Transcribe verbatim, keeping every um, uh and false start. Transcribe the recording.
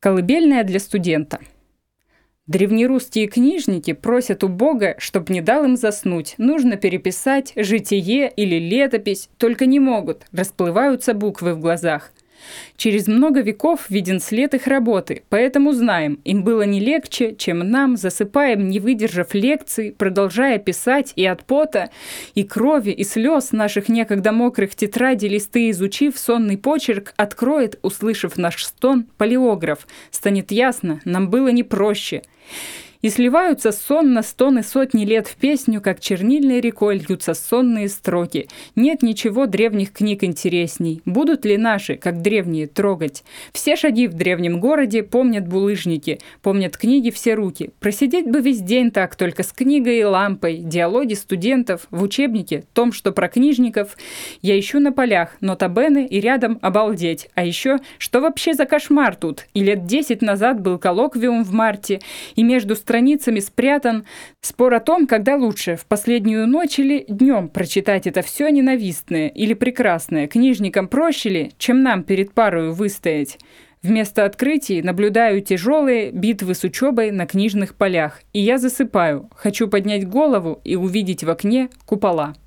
Колыбельная для студента. Древнерусские книжники просят у Бога, чтоб не дал им заснуть. Нужно переписать житие или летопись, только не могут, расплываются буквы в глазах. Через много веков виден след их работы, поэтому знаем, им было не легче, чем нам, засыпаем, не выдержав лекций, продолжая писать и от пота, и крови, и слез наших некогда мокрых тетрадей листы изучив, сонный почерк откроет, услышав наш стон, палеограф. Станет ясно, нам было не проще. И сливаются сонно стоны сотни лет в песню, как чернильной рекой льются сонные строки. Нет ничего древних книг интересней. Будут ли наши, как древние, трогать? Все шаги в древнем городе помнят булыжники, помнят книги все руки. Просидеть бы весь день так, только с книгой и лампой, диалоги студентов, в учебнике, том, что про книжников. Я ищу на полях, нотабены и рядом обалдеть. А еще, что вообще за кошмар тут? И лет десять назад был коллоквиум в марте, и между страницами спрятан спор о том, когда лучше, в последнюю ночь или днем прочитать это все ненавистное или прекрасное. Книжникам проще ли, чем нам перед парою выстоять? Вместо открытий наблюдаю тяжелые битвы с учебой на книжных полях. И я засыпаю. Хочу поднять голову и увидеть в окне купола.